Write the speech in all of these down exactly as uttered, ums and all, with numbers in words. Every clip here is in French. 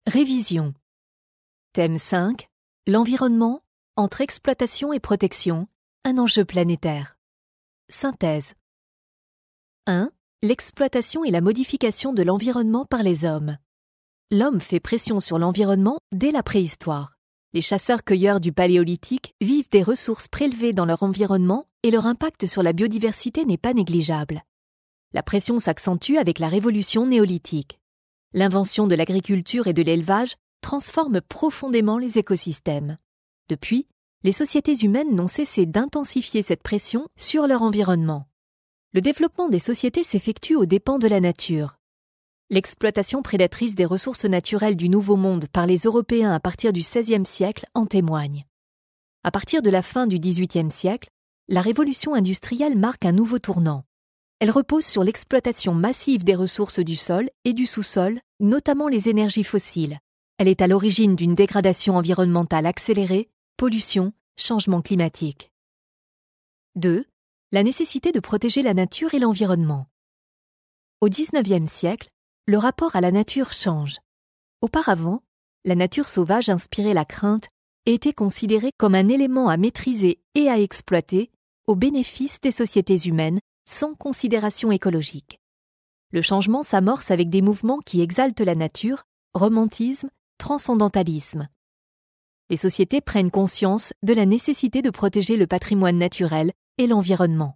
Révision. Thème cinq. L'environnement, entre exploitation et protection, un enjeu planétaire. Synthèse. un. L'exploitation et la modification de l'environnement par les hommes. L'homme fait pression sur l'environnement dès la préhistoire. Les chasseurs-cueilleurs du Paléolithique vivent des ressources prélevées dans leur environnement et leur impact sur la biodiversité n'est pas négligeable. La pression s'accentue avec la révolution néolithique. L'invention de l'agriculture et de l'élevage transforme profondément les écosystèmes. Depuis, les sociétés humaines n'ont cessé d'intensifier cette pression sur leur environnement. Le développement des sociétés s'effectue aux dépens de la nature. L'exploitation prédatrice des ressources naturelles du Nouveau Monde par les Européens à partir du seizième siècle en témoigne. À partir de la fin du dix-huitième siècle, la révolution industrielle marque un nouveau tournant. Elle repose sur l'exploitation massive des ressources du sol et du sous-sol, notamment les énergies fossiles. Elle est à l'origine d'une dégradation environnementale accélérée, pollution, changement climatique. deux. La nécessité de protéger la nature et l'environnement. Au dix-neuvième siècle, le rapport à la nature change. Auparavant, la nature sauvage inspirait la crainte et était considérée comme un élément à maîtriser et à exploiter au bénéfice des sociétés humaines sans considération écologique. Le changement s'amorce avec des mouvements qui exaltent la nature, romantisme, transcendentalisme. Les sociétés prennent conscience de la nécessité de protéger le patrimoine naturel et l'environnement.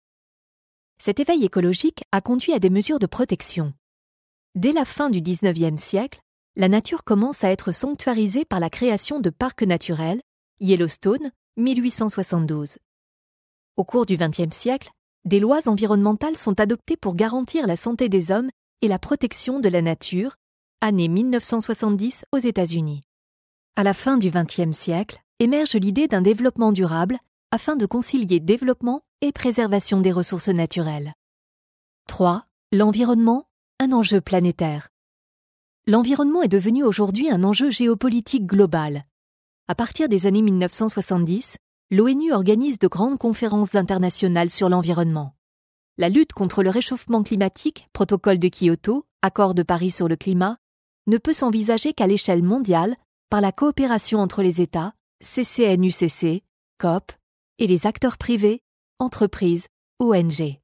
Cet éveil écologique a conduit à des mesures de protection. Dès la fin du dix-neuvième siècle, la nature commence à être sanctuarisée par la création de parcs naturels, Yellowstone, mille huit cent soixante-douze. Au cours du vingtième siècle, des lois environnementales sont adoptées pour garantir la santé des hommes et la protection de la nature, année mille neuf cent soixante-dix aux États-Unis. À la fin du vingtième siècle, émerge l'idée d'un développement durable afin de concilier développement et préservation des ressources naturelles. trois. L'environnement, un enjeu planétaire. L'environnement est devenu aujourd'hui un enjeu géopolitique global. À partir des années mille neuf cent soixante-dix, l'ONU organise de grandes conférences internationales sur l'environnement. La lutte contre le réchauffement climatique, protocole de Kyoto, accord de Paris sur le climat, ne peut s'envisager qu'à l'échelle mondiale par la coopération entre les États, C C N U C C, C O P, et les acteurs privés, entreprises, O N G.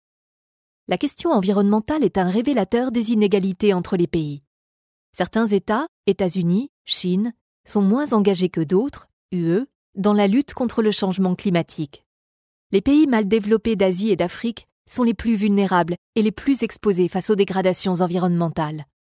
La question environnementale est un révélateur des inégalités entre les pays. Certains États, États-Unis, Chine, sont moins engagés que d'autres, U E, dans la lutte contre le changement climatique. Les pays mal développés d'Asie et d'Afrique sont les plus vulnérables et les plus exposés face aux dégradations environnementales.